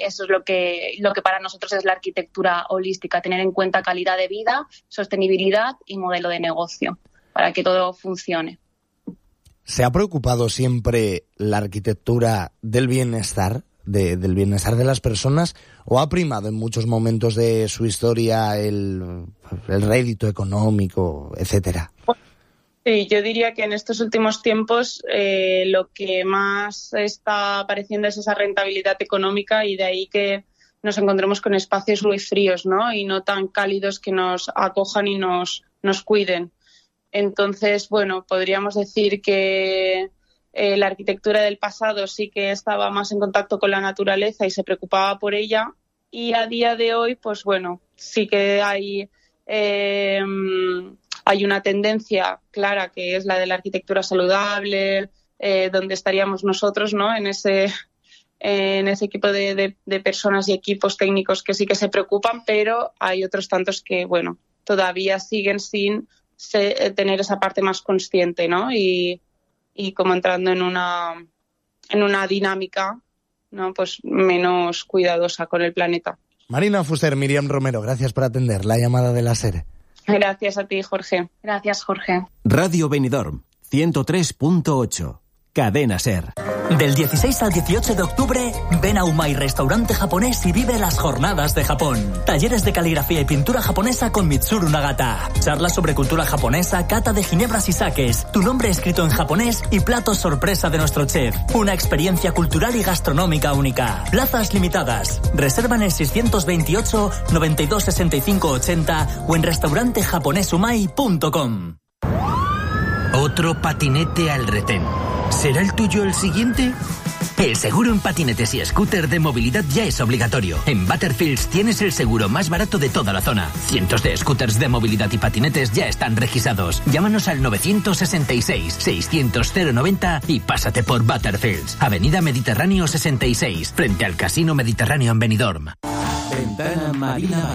eso es lo que para nosotros es la arquitectura holística, tener en cuenta calidad de vida, sostenibilidad y modelo de negocio para que todo funcione. ¿Se ha preocupado siempre la arquitectura del bienestar, del bienestar de las personas, o ha primado en muchos momentos de su historia el rédito económico, etcétera? Sí, yo diría que en estos últimos tiempos lo que más está apareciendo es esa rentabilidad económica, y de ahí que nos encontremos con espacios muy fríos, ¿no? Y no tan cálidos que nos acojan y nos cuiden. Entonces, bueno, podríamos decir que la arquitectura del pasado sí que estaba más en contacto con la naturaleza y se preocupaba por ella, y a día de hoy, pues bueno, sí que hay una tendencia clara que es la de la arquitectura saludable, donde estaríamos nosotros, ¿no? En ese equipo de personas y equipos técnicos que sí que se preocupan, pero hay otros tantos que, bueno, todavía siguen sin tener esa parte más consciente, ¿no? Y como entrando en una dinámica, ¿no? Pues menos cuidadosa con el planeta. Marina Fuster, Miriam Romero, gracias por atender la llamada de la SER. Gracias a ti, Jorge. Gracias, Jorge. Radio Benidorm, 103.8. Cadena SER. Del 16 al 18 de octubre, ven a Umai Restaurante Japonés y vive las jornadas de Japón. Talleres de caligrafía y pintura japonesa con Mitsuru Nagata. Charlas sobre cultura japonesa, cata de ginebras y sakes, tu nombre escrito en japonés y platos sorpresa de nuestro chef. Una experiencia cultural y gastronómica única. Plazas limitadas. Reserva en el 628 92 65 80 o en restaurantejaponesumai.com. Otro patinete al retén. ¿Será el tuyo el siguiente? El seguro en patinetes y scooter de movilidad ya es obligatorio. En Butterfields tienes el seguro más barato de toda la zona. Cientos de scooters de movilidad y patinetes ya están registrados. Llámanos al 966-600-090 y pásate por Butterfields. Avenida Mediterráneo 66, frente al Casino Mediterráneo en Benidorm. Ventana Marina.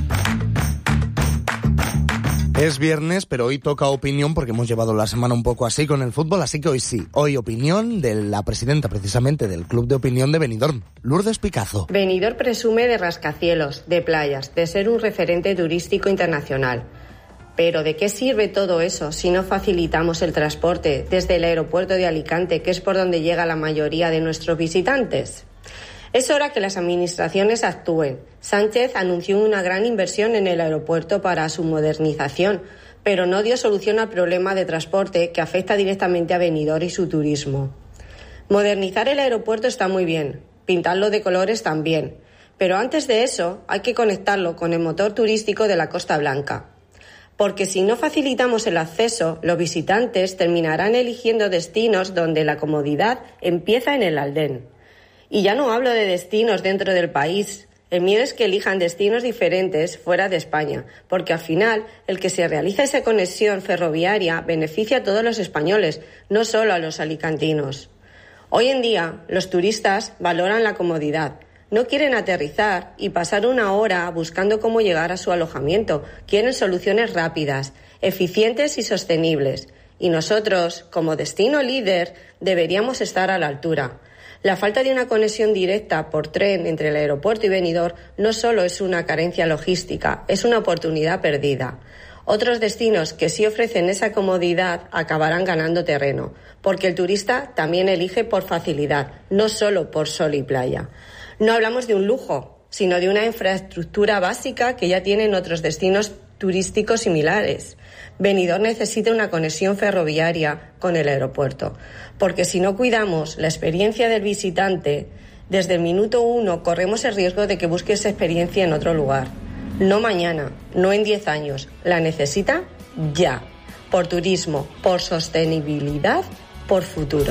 Es viernes, pero hoy toca opinión porque hemos llevado la semana un poco así con el fútbol, así que hoy sí. Hoy opinión de la presidenta precisamente del Club de Opinión de Benidorm, Lourdes Picazo. Benidorm presume de rascacielos, de playas, de ser un referente turístico internacional. Pero ¿de qué sirve todo eso si no facilitamos el transporte desde el aeropuerto de Alicante, que es por donde llega la mayoría de nuestros visitantes? Es hora que las administraciones actúen. Sánchez anunció una gran inversión en el aeropuerto para su modernización, pero no dio solución al problema de transporte que afecta directamente a Benidorm y su turismo. Modernizar el aeropuerto está muy bien, pintarlo de colores también, pero antes de eso hay que conectarlo con el motor turístico de la Costa Blanca. Porque si no facilitamos el acceso, los visitantes terminarán eligiendo destinos donde la comodidad empieza en el Aldén. Y ya no hablo de destinos dentro del país. El miedo es que elijan destinos diferentes fuera de España, porque al final el que se realiza esa conexión ferroviaria beneficia a todos los españoles, no solo a los alicantinos. Hoy en día los turistas valoran la comodidad. No quieren aterrizar y pasar una hora buscando cómo llegar a su alojamiento. Quieren soluciones rápidas, eficientes y sostenibles. Y nosotros, como destino líder, deberíamos estar a la altura. La falta de una conexión directa por tren entre el aeropuerto y Benidorm no solo es una carencia logística, es una oportunidad perdida. Otros destinos que sí ofrecen esa comodidad acabarán ganando terreno, porque el turista también elige por facilidad, no solo por sol y playa. No hablamos de un lujo, sino de una infraestructura básica que ya tienen otros destinos turísticos similares. Benidorm necesita una conexión ferroviaria con el aeropuerto, porque si no cuidamos la experiencia del visitante, desde el minuto 1 corremos el riesgo de que busque esa experiencia en otro lugar. No mañana, no en 10 años, la necesita ya, por turismo, por sostenibilidad, por futuro.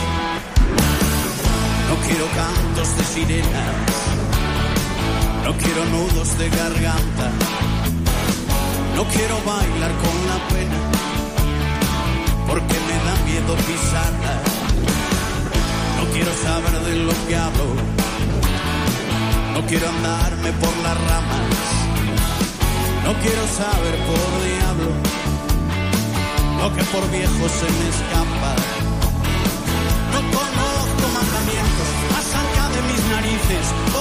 No quiero cantos de sirenas, no quiero nudos de garganta. No quiero bailar con la pena, porque me da miedo pisarla. No quiero saber de lo que hablo, no quiero andarme por las ramas. No quiero saber por diablo lo que por viejo se me escapa. No conozco mandamientos más allá de mis narices.